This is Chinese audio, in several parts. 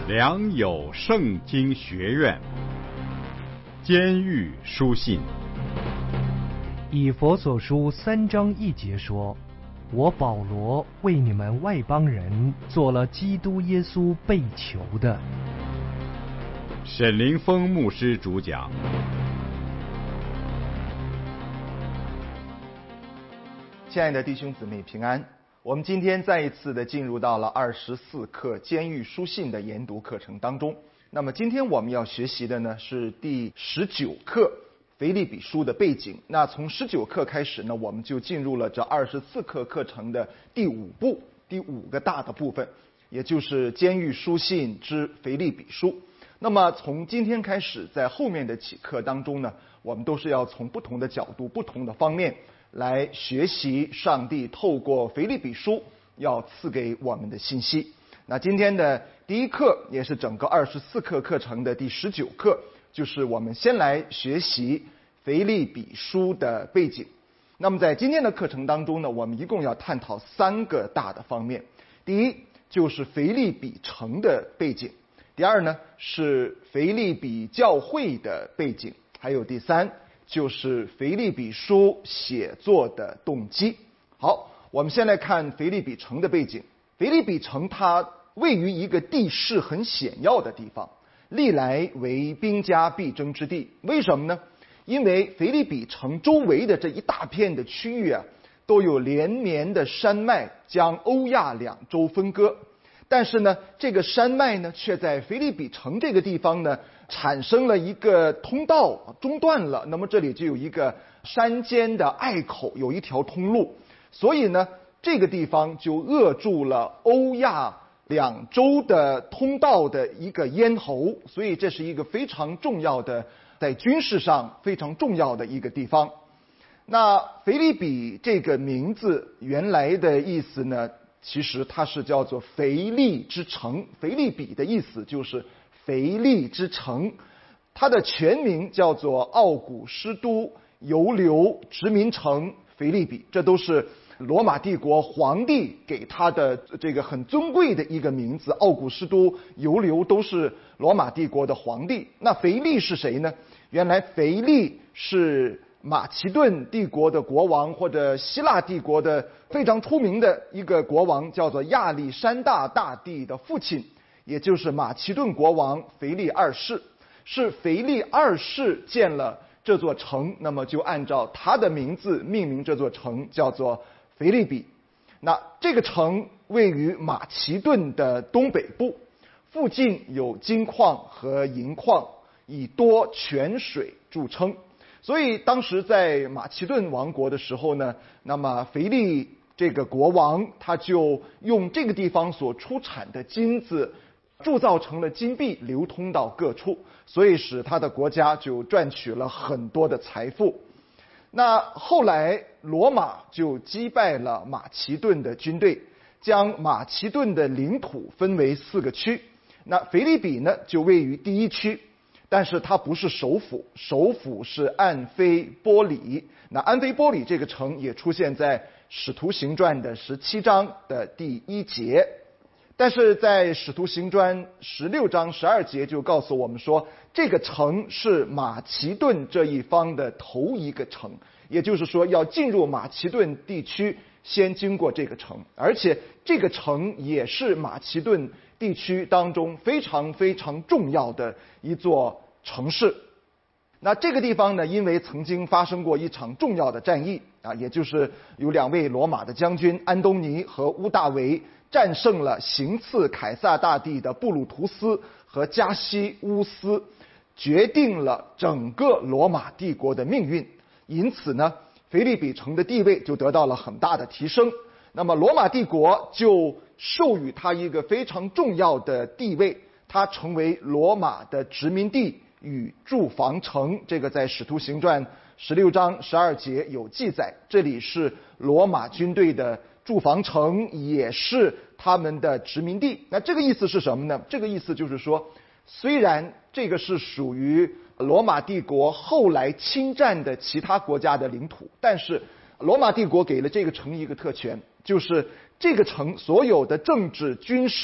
良友圣经学院，监狱书信。 以弗所书3章1节说：我保罗为你们外邦人做了基督耶稣被囚的。 沈凌峰牧师主讲。 亲爱的弟兄姊妹平安，我们今天再一次的进入到了24课监狱书信的研读课程当中。那么今天我们要学习的呢是第19课腓立比书的背景。那从19课开始呢，我们就进入了这24课课程的第5个大的部分，也就是监狱书信之腓立比书。那么从今天开始，在后面的几课当中呢，我们都是要从不同的角度、不同的方面来学习上帝透过腓立比书要赐给我们的信息。那今天的第一课，也是整个24课课程的第19课，就是我们先来学习腓立比书的背景。那么在今天的课程当中呢，我们一共要探讨3个大的方面。第一就是腓立比城的背景，第二呢是腓立比教会的背景，还有第三就是腓立比书写作的动机。好，我们先来看腓立比城的背景。腓立比城它位于一个地势很险要的地方，历来为兵家必争之地。为什么呢？因为腓立比城周围的这一大片的区域啊，都有连绵的山脉将欧亚两洲分割。但是呢，这个山脉呢，却在腓立比城这个地方呢，产生了一个通道，中断了。那么这里就有一个山间的隘口，有一条通路，所以呢，这个地方就扼住了欧亚两洲的通道的一个咽喉。所以这是一个非常重要的，在军事上非常重要的一个地方。那腓立比这个名字原来的意思呢，其实它是叫做腓力之城。腓立比的意思就是腓力之城，它的全名叫做奥古斯都犹流殖民城腓立比，这都是罗马帝国皇帝给他的这个很尊贵的一个名字。奥古斯都、犹流都是罗马帝国的皇帝。那腓力是谁呢？原来腓力是马其顿帝国的国王，或者希腊帝国的非常出名的一个国王，叫做亚历山大大帝的父亲，也就是马其顿国王腓力二世。是腓力二世建了这座城，那么就按照他的名字命名这座城，叫做腓立比。那这个城位于马其顿的东北部，附近有金矿和银矿，以多泉水著称。所以当时在马其顿王国的时候呢，那么腓力这个国王他就用这个地方所出产的金子铸造成了金币，流通到各处，所以使他的国家就赚取了很多的财富。那后来罗马就击败了马其顿的军队，将马其顿的领土分为4个区。那腓立比呢就位于第1区，但是它不是首府，首府是安菲波里。那安菲波里这个城也出现在《使徒行传》的17章的第1节，但是在《使徒行传》16章12节就告诉我们说，这个城是马其顿这一方的头一个城，也就是说要进入马其顿地区，先经过这个城，而且这个城也是马其顿地区当中非常非常重要的一座城市。那这个地方呢，因为曾经发生过一场重要的战役啊，也就是有2位罗马的将军安东尼和乌大维战胜了行刺凯撒大帝的布鲁图斯和加西乌斯，决定了整个罗马帝国的命运。因此呢，腓立比城的地位就得到了很大的提升。那么罗马帝国就授予它一个非常重要的地位，它成为罗马的殖民地与驻防城。这个在《使徒行传》16章12节有记载，这里是罗马军队的驻防城，也是他们的殖民地。那这个意思是什么呢？这个意思就是说，虽然这个是属于罗马帝国后来侵占的其他国家的领土，但是罗马帝国给了这个城一个特权，就是这个城所有的政治、军事、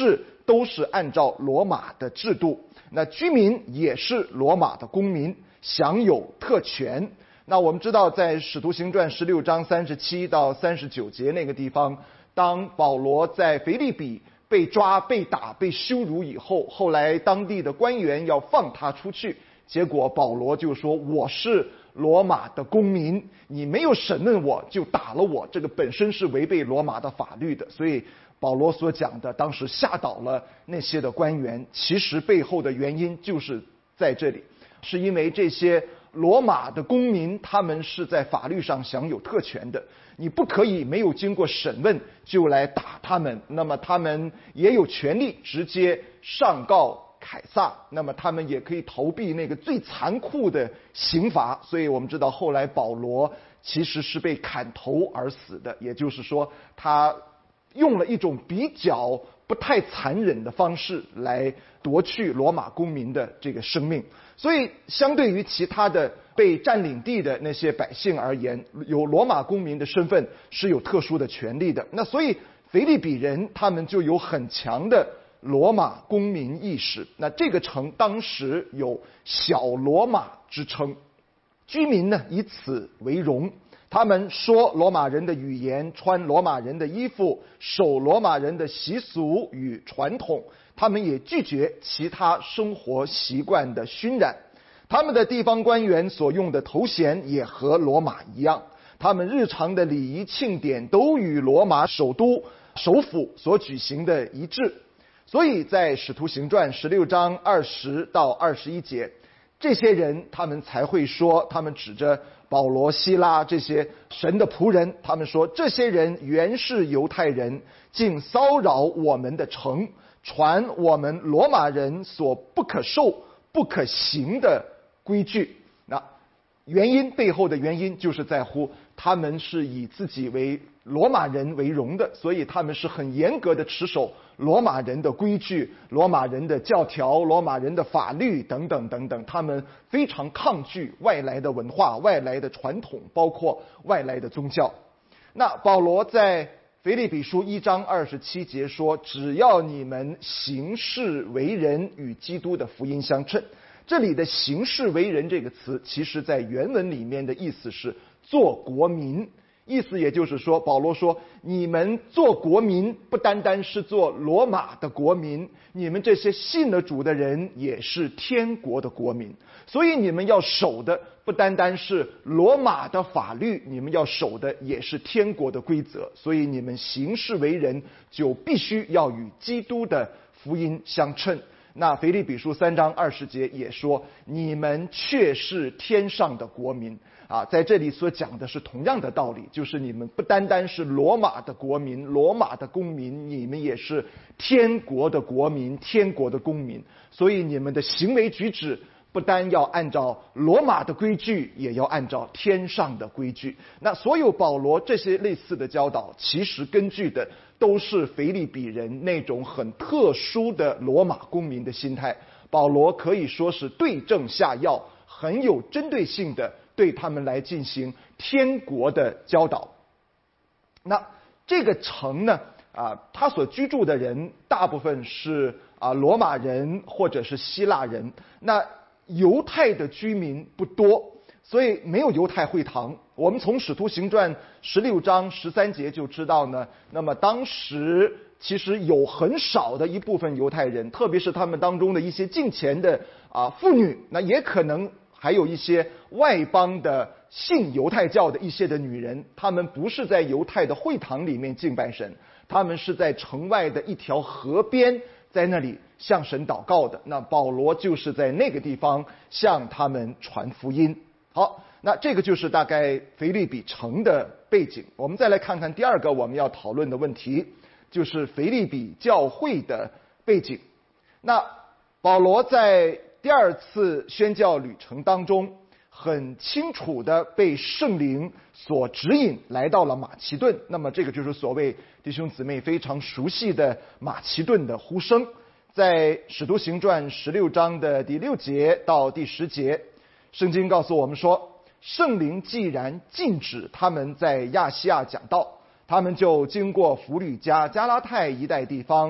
都是按照罗马的制度，那居民也是罗马的公民，享有特权。那我们知道，在使徒行传16章37到39节那个地方，当保罗在腓立比被抓、被打、被羞辱以后，后来当地的官员要放他出去，结果保罗就说：“我是罗马的公民，你没有审问我就打了我，这个本身是违背罗马的法律的。”所以保罗所讲的当时吓倒了那些的官员，其实背后的原因就是在这里，是因为这些罗马的公民他们是在法律上享有特权的，你不可以没有经过审问就来打他们，那么他们也有权利直接上告凯撒，那么他们也可以逃避那个最残酷的刑罚。所以我们知道后来保罗其实是被砍头而死的，也就是说他用了一种比较不太残忍的方式来夺去罗马公民的这个生命。所以相对于其他的被占领地的那些百姓而言，有罗马公民的身份是有特殊的权利的。那所以腓立比人他们就有很强的罗马公民意识。那这个城当时有小罗马之称，居民呢以此为荣。他们说罗马人的语言，穿罗马人的衣服，守罗马人的习俗与传统，他们也拒绝其他生活习惯的熏染。他们的地方官员所用的头衔也和罗马一样，他们日常的礼仪庆典都与罗马首府所举行的一致。所以在使徒行传16章20到21节，这些人他们才会说，他们指着保罗、希拉这些神的仆人，他们说这些人原是犹太人，竟骚扰我们的城，传我们罗马人所不可受不可行的规矩。那背后的原因就是在乎他们是以自己为罗马人为荣的，所以他们是很严格的持守罗马人的规矩、罗马人的教条、罗马人的法律等等等等，他们非常抗拒外来的文化、外来的传统，包括外来的宗教。那保罗在腓立比书1章27节说：“只要你们行事为人与基督的福音相称。”这里的行事为人这个词，其实在原文里面的意思是做国民。意思也就是说，保罗说，你们做国民不单单是做罗马的国民，你们这些信了主的人也是天国的国民。所以你们要守的不单单是罗马的法律，你们要守的也是天国的规则。所以你们行事为人就必须要与基督的福音相称。那腓立比书3章20节也说，你们却是天上的国民。在这里所讲的是同样的道理，就是你们不单单是罗马的国民、罗马的公民，你们也是天国的国民、天国的公民。所以你们的行为举止不单要按照罗马的规矩，也要按照天上的规矩。那所有保罗这些类似的教导，其实根据的都是腓立比人那种很特殊的罗马公民的心态。保罗可以说是对症下药，很有针对性的对他们来进行天国的教导。那这个城呢，他所居住的人大部分是罗马人或者是希腊人。那犹太的居民不多，所以没有犹太会堂。我们从使徒行传16章13节就知道呢，那么当时其实有很少的一部分犹太人，特别是他们当中的一些敬虔的妇女，那也可能还有一些外邦的信犹太教的一些的女人，他们不是在犹太的会堂里面敬拜神，他们是在城外的一条河边，在那里向神祷告的。那保罗就是在那个地方向他们传福音。好，那这个就是大概腓立比城的背景。我们再来看看第二个我们要讨论的问题，就是腓立比教会的背景。那保罗在第二次宣教旅程当中，很清楚的被圣灵所指引来到了马其顿。那么这个就是所谓弟兄姊妹非常熟悉的马其顿的呼声。在使徒行传16章的第6节到第10节，圣经告诉我们说，圣灵既然禁止他们在亚细亚讲道，他们就经过弗吕家、加拉太一带地方，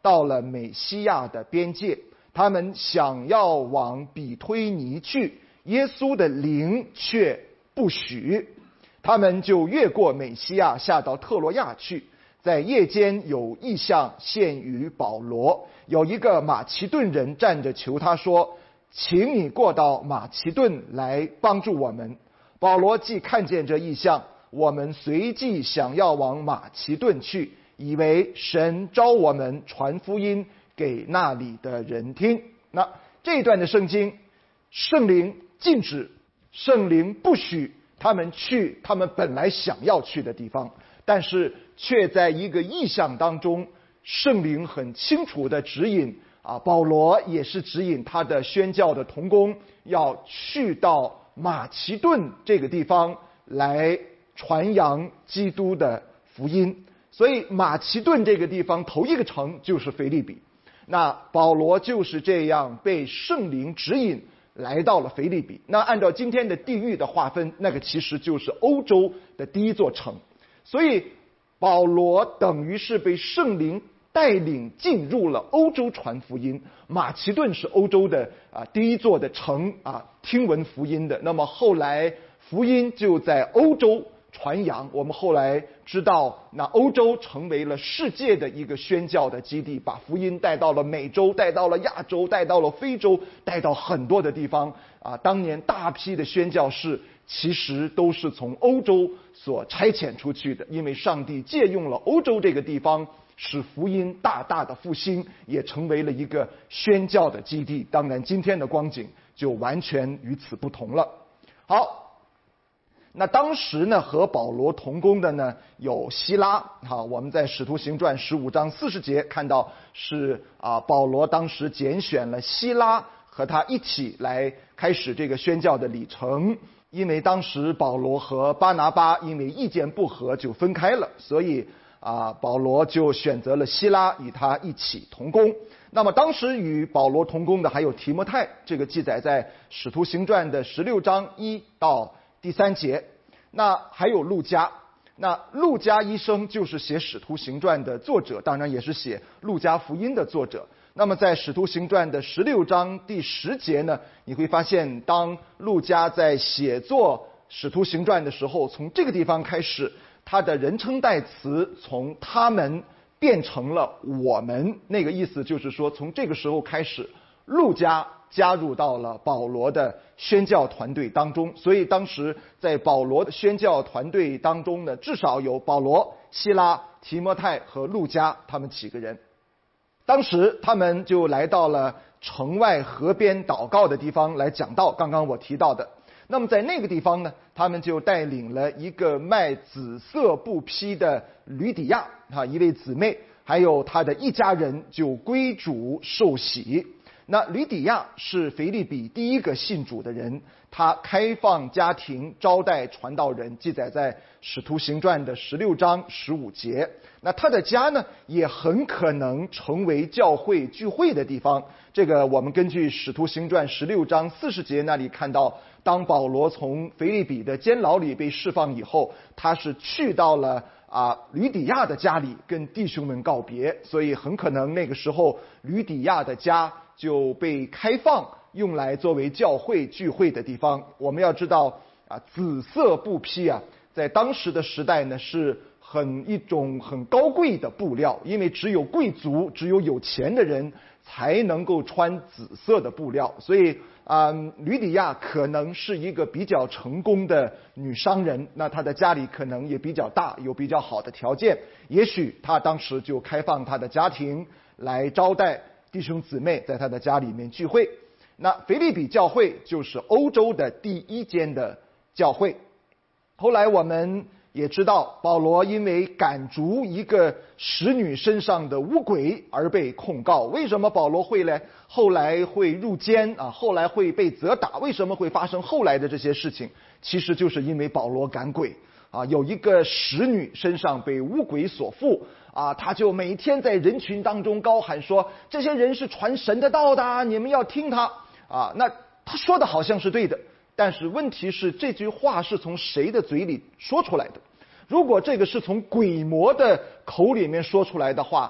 到了美西亚的边界，他们想要往比推尼去，耶稣的灵却不许，他们就越过美西亚下到特罗亚去。在夜间有异象现于保罗，有一个马其顿人站着求他说，请你过到马其顿来帮助我们。保罗既看见这异象，我们随即想要往马其顿去，以为神召我们传福音给那里的人听。那这一段的圣经，圣灵禁止，圣灵不许他们去他们本来想要去的地方，但是却在一个异象当中，圣灵很清楚的指引保罗也是指引他的宣教的同工要去到马其顿这个地方来传扬基督的福音。所以马其顿这个地方头一个城就是腓立比，那保罗就是这样被圣灵指引来到了腓立比。那按照今天的地域的划分，那个其实就是欧洲的第一座城。所以保罗等于是被圣灵带领进入了欧洲传福音。马其顿是欧洲的第一座的城听闻福音的。那么后来福音就在欧洲传扬，我们后来知道那欧洲成为了世界的一个宣教的基地，把福音带到了美洲，带到了亚洲，带到了非洲，带到很多的地方当年大批的宣教士其实都是从欧洲所差遣出去的，因为上帝借用了欧洲这个地方，使福音大大的复兴，也成为了一个宣教的基地。当然今天的光景就完全与此不同了。好，那当时呢和保罗同工的呢有希拉我们在使徒行传15章40节看到是保罗当时拣选了希拉和他一起来开始这个宣教的里程。因为当时保罗和巴拿巴因为意见不合就分开了，所以保罗就选择了希拉与他一起同工。那么当时与保罗同工的还有提摩太，这个记载在使徒行传的16章1到第3节。那还有路加，那路加医生就是写使徒行传的作者，当然也是写路加福音的作者。那么在使徒行传的16章第10节呢，你会发现当路加在写作使徒行传的时候，从这个地方开始，他的人称代词从他们变成了我们，那个意思就是说从这个时候开始，路加加入到了保罗的宣教团队当中。所以当时在保罗的宣教团队当中呢，至少有保罗、希拉、提摩太和路加他们几个人。当时他们就来到了城外河边祷告的地方来讲道，刚刚我提到的。那么在那个地方呢，他们就带领了一个卖紫色布匹的吕底亚一位姊妹，还有他的一家人就归主受洗。那吕底亚是腓立比第一个信主的人，他开放家庭招待传道人，记载在使徒行传的16章15节。那他的家呢也很可能成为教会聚会的地方。这个我们根据使徒行传16章40节那里看到，当保罗从腓立比的监牢里被释放以后，他是去到了吕底亚的家里跟弟兄们告别，所以很可能那个时候吕底亚的家就被开放用来作为教会聚会的地方。我们要知道紫色布匹在当时的时代呢是一种很高贵的布料，因为只有贵族只有有钱的人才能够穿紫色的布料。所以吕底亚可能是一个比较成功的女商人，那她的家里可能也比较大，有比较好的条件，也许她当时就开放她的家庭来招待弟兄姊妹在她的家里面聚会。那腓立比教会就是欧洲的第一间的教会。后来我们也知道，保罗因为赶逐一个使女身上的污鬼而被控告。为什么保罗后来会入监后来会被责打？为什么会发生后来的这些事情？其实就是因为保罗赶鬼有一个使女身上被污鬼所附他就每天在人群当中高喊说，这些人是传神的道的，你们要听他那他说的好像是对的，但是问题是这句话是从谁的嘴里说出来的？如果这个是从鬼魔的口里面说出来的话，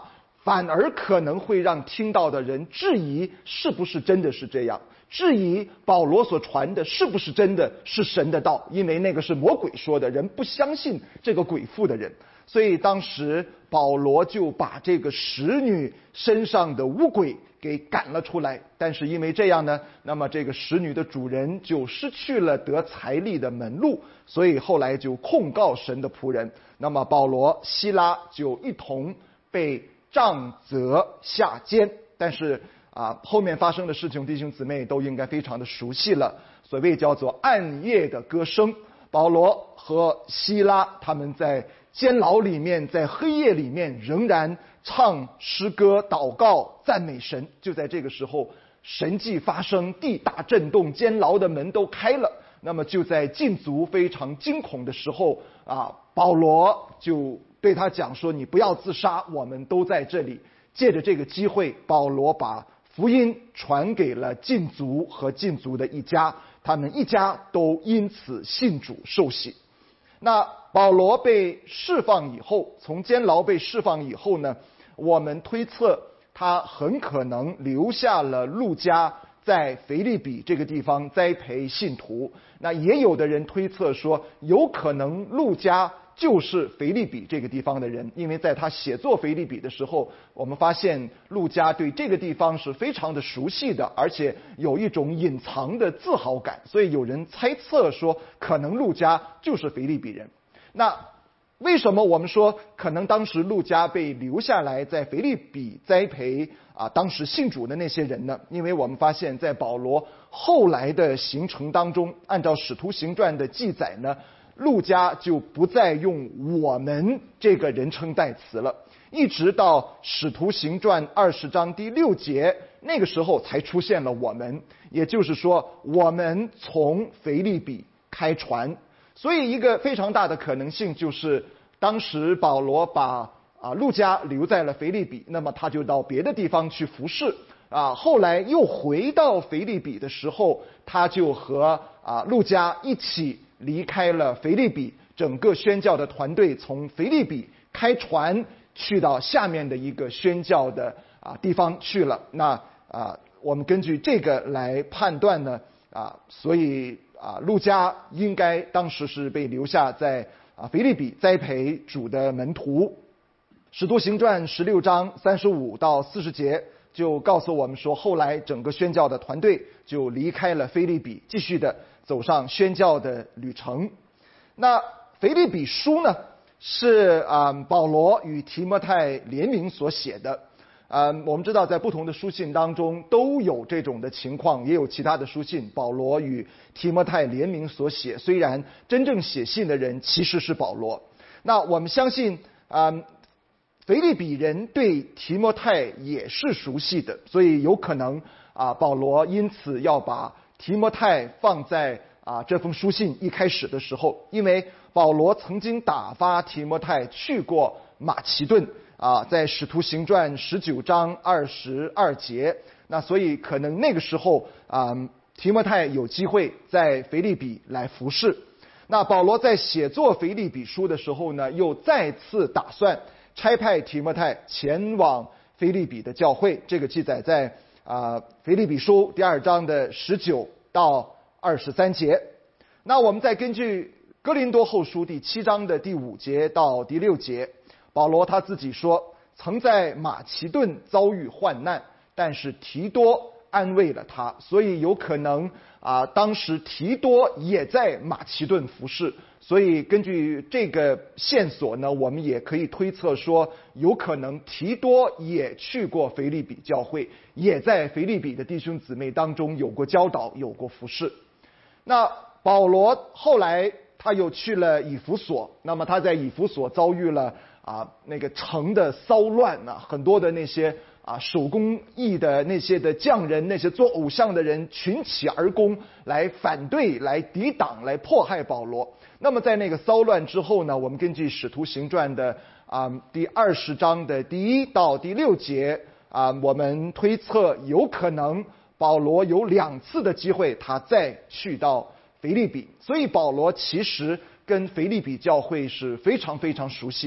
反而可能会让听到的人质疑是不是真的是这样，质疑保罗所传的是不是真的是神的道，因为那个是魔鬼说的，人不相信这个鬼妇的人。所以当时保罗就把这个使女身上的污鬼给赶了出来，但是因为这样呢，那么这个使女的主人就失去了得财利的门路，所以后来就控告神的仆人，那么保罗、希拉就一同被杖责下监。但是后面发生的事情，弟兄姊妹都应该非常的熟悉了，所谓叫做暗夜的歌声。保罗和希拉他们在监牢里面，在黑夜里面仍然唱诗歌、祷告、赞美神。就在这个时候，神迹发生，地大震动，监牢的门都开了。那么就在禁足非常惊恐的时候保罗就对他讲说，你不要自杀，我们都在这里。借着这个机会，保罗把福音传给了禁足和禁足的一家，他们一家都因此信主受洗。那保罗被释放以后，从监牢被释放以后呢，我们推测他很可能留下了路加在腓立比这个地方栽培信徒。那也有的人推测说，有可能路加就是腓立比这个地方的人，因为在他写作腓立比的时候，我们发现路加对这个地方是非常的熟悉的，而且有一种隐藏的自豪感，所以有人猜测说，可能路加就是腓立比人。那为什么我们说可能当时路加被留下来在腓立比栽培当时信主的那些人呢？因为我们发现在保罗后来的行程当中，按照使徒行传的记载呢，路加就不再用我们这个人称代词了，一直到使徒行传20章第6节，那个时候才出现了我们，也就是说我们从腓立比开船。所以一个非常大的可能性就是，当时保罗把路加留在了腓立比，那么他就到别的地方去服侍后来又回到腓立比的时候，他就和路加一起离开了腓立比，整个宣教的团队从腓立比开船去到下面的一个宣教的地方去了。那我们根据这个来判断呢所以路加应该当时是被留下在腓立比栽培主的门徒。使徒行传16章35到40节就告诉我们说，后来整个宣教的团队就离开了腓立比，继续的走上宣教的旅程。那腓立比书呢，是保罗与提摩太联名所写的。我们知道在不同的书信当中都有这种的情况，也有其他的书信保罗与提摩太联名所写，虽然真正写信的人其实是保罗。那我们相信腓立比人对提摩太也是熟悉的，所以有可能保罗因此要把提摩太放在这封书信一开始的时候，因为保罗曾经打发提摩太去过马其顿在使徒行传19章22节，那所以可能那个时候提摩太有机会在腓立比来服侍。那保罗在写作腓立比书的时候呢，又再次打算差派提摩太前往腓立比的教会，这个记载在腓立比书第2章的19到23节。那我们再根据哥林多后书第7章的第5节到第6节，保罗他自己说，曾在马其顿遭遇患难，但是提多安慰了他，所以有可能当时提多也在马其顿服侍，所以根据这个线索呢，我们也可以推测说，有可能提多也去过腓立比教会，也在腓立比的弟兄姊妹当中有过教导，有过服侍。那保罗后来他又去了以弗所，那么他在以弗所遭遇了那个城的骚乱很多的那些手工艺的那些的匠人，那些做偶像的人群起而攻，来反对，来抵挡，来迫害保罗。那么在那个骚乱之后呢，我们根据使徒行传的第20章的第1到第6节我们推测有可能保罗有2次的机会他再去到腓立比，所以保罗其实跟腓立比教会是非常非常熟悉的。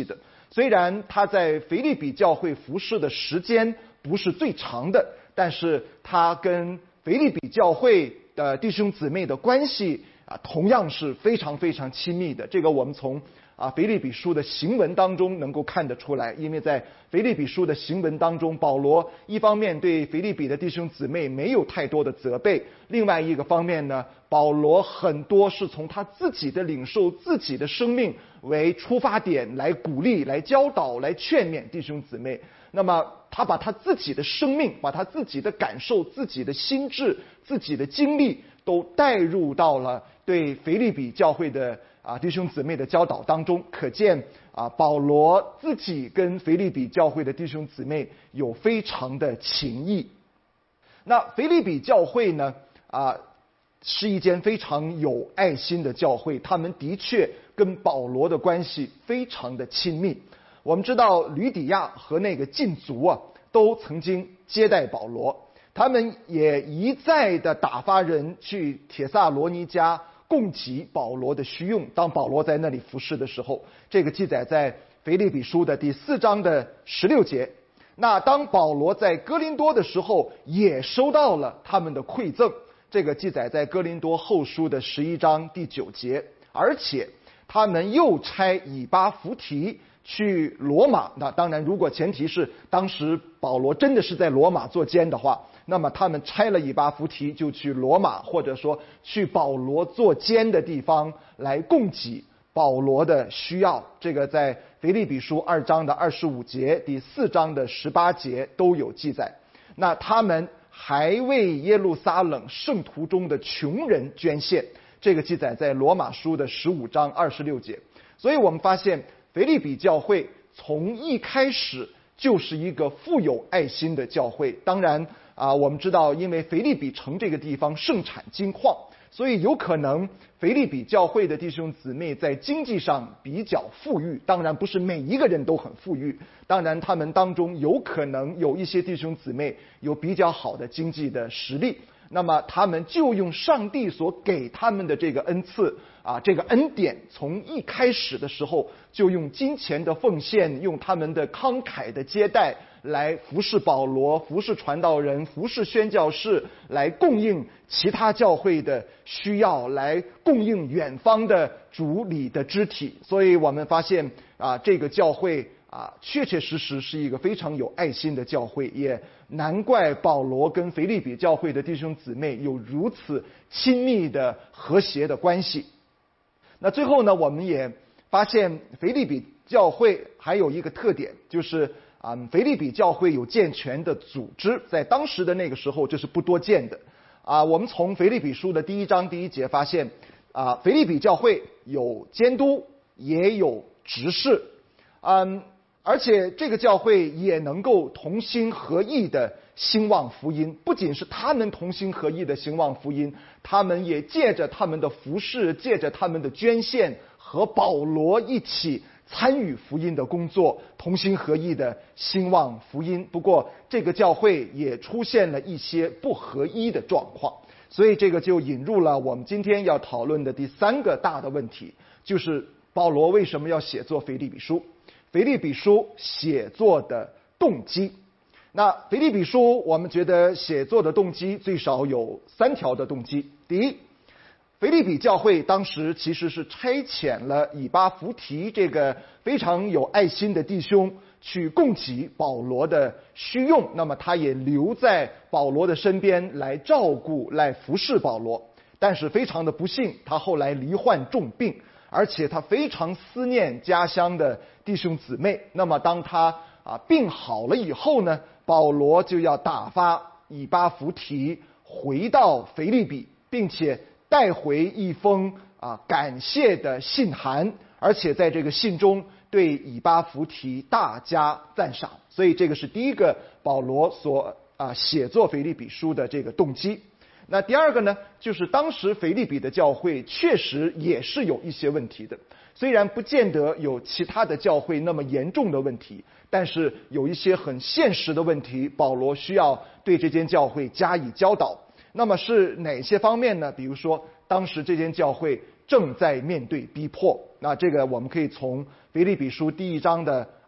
虽然他在腓立比教会服侍的时间不是最长的，但是他跟腓立比教会的弟兄姊妹的关系同样是非常非常亲密的。这个我们从腓立比书的行文当中能够看得出来，因为在腓立比书的行文当中，保罗一方面对腓立比的弟兄姊妹没有太多的责备，另外一个方面呢，保罗很多是从他自己的领受、自己的生命为出发点来鼓励、来教导、来劝勉弟兄姊妹。那么他把他自己的生命、把他自己的感受、自己的心智、自己的经历都带入到了对腓立比教会的弟兄姊妹的教导当中，可见保罗自己跟腓立比教会的弟兄姊妹有非常的情谊。那腓立比教会呢是一间非常有爱心的教会，他们的确跟保罗的关系非常的亲密。我们知道吕底亚和那个禁足都曾经接待保罗，他们也一再的打发人去帖撒罗尼迦供给保罗的需用，当保罗在那里服侍的时候，这个记载在腓立比书的第4章的16节。那当保罗在哥林多的时候，也收到了他们的馈赠，这个记载在哥林多后书的11章第9节。而且他们又差以巴弗提去罗马，那当然如果前提是当时保罗真的是在罗马做监的话，那么他们差了以巴弗提就去罗马，或者说去保罗做监的地方来供给保罗的需要。这个在腓立比书2章的25节、第4章的18节都有记载。那他们还为耶路撒冷圣徒中的穷人捐献，这个记载在罗马书的15章26节。所以我们发现腓立比教会从一开始就是一个富有爱心的教会。当然我们知道因为腓立比城这个地方盛产金矿，所以有可能腓立比教会的弟兄姊妹在经济上比较富裕，当然不是每一个人都很富裕，当然他们当中有可能有一些弟兄姊妹有比较好的经济的实力，那么他们就用上帝所给他们的这个恩赐这个恩典，从一开始的时候就用金钱的奉献，用他们的慷慨的接待来服侍保罗，服侍传道人，服侍宣教士，来供应其他教会的需要，来供应远方的主里的肢体。所以我们发现这个教会确确实实是一个非常有爱心的教会，也难怪保罗跟腓立比教会的弟兄姊妹有如此亲密的和谐的关系。那最后呢，我们也发现腓立比教会还有一个特点，就是腓立比教会有健全的组织，在当时的那个时候这是不多见的。我们从腓立比书的第1章第1节发现，腓立比教会有监督，也有执事，而且这个教会也能够同心合意的兴旺福音。不仅是他们同心合意的兴旺福音，他们也借着他们的服事，借着他们的捐献，和保罗一起参与福音的工作，同心合意的兴旺福音。不过这个教会也出现了一些不合一的状况，所以这个就引入了我们今天要讨论的第3个大的问题，就是保罗为什么要写作腓立比书，腓立比书写作的动机。那腓立比书我们觉得写作的动机最少有3条的动机。第一，腓立比教会当时其实是差遣了以巴弗提这个非常有爱心的弟兄去供给保罗的需用，那么他也留在保罗的身边来照顾、来服侍保罗。但是非常的不幸，他后来罹患重病，而且他非常思念家乡的弟兄姊妹。那么当他病好了以后呢，保罗就要打发以巴弗提回到腓立比，并且带回一封感谢的信函，而且在这个信中对以巴弗提大加赞赏。所以这个是第一个保罗所写作腓立比书的这个动机。那第二个呢，就是当时腓立比的教会确实也是有一些问题的，虽然不见得有其他的教会那么严重的问题，但是有一些很现实的问题，保罗需要对这间教会加以教导。那么是哪些方面呢？比如说当时这间教会正在面对逼迫，那这个我们可以从腓立比书第1章的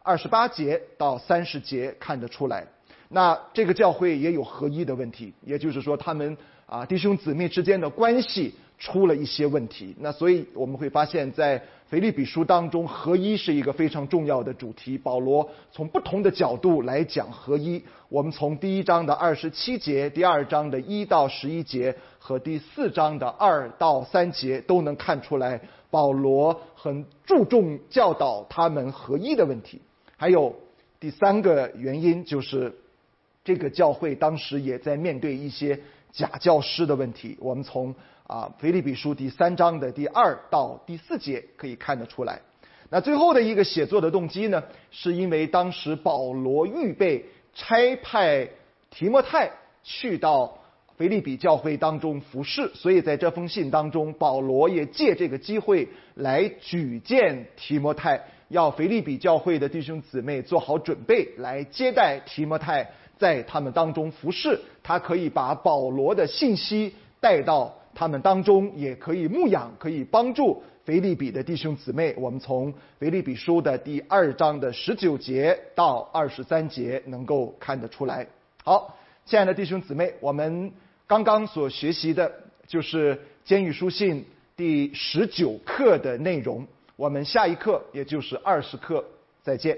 28节到30节看得出来。那这个教会也有合一的问题，也就是说他们弟兄姊妹之间的关系出了一些问题。那所以我们会发现在腓立比书当中，合一是一个非常重要的主题。保罗从不同的角度来讲合一。我们从第1章的27节、第2章的1到11节和第4章的2到3节都能看出来，保罗很注重教导他们合一的问题。还有第3个原因就是这个教会当时也在面对一些假教师的问题。我们从腓立比书第3章的第2到第4节可以看得出来。那最后的一个写作的动机呢，是因为当时保罗预备差派提摩太去到腓立比教会当中服侍，所以在这封信当中，保罗也借这个机会来举荐提摩太，要腓立比教会的弟兄姊妹做好准备，来接待提摩太在他们当中服侍。他可以把保罗的信息带到他们当中，也可以牧养，可以帮助腓立比的弟兄姊妹。我们从腓立比书的第2章的19节到23节能够看得出来。好，亲爱的弟兄姊妹，我们刚刚所学习的就是监狱书信第19课的内容。我们下一课，也就是20课，再见。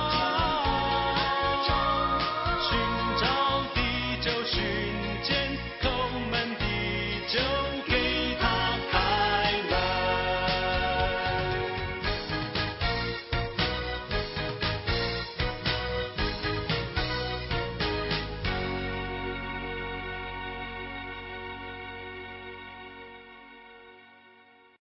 寻找地久寻见。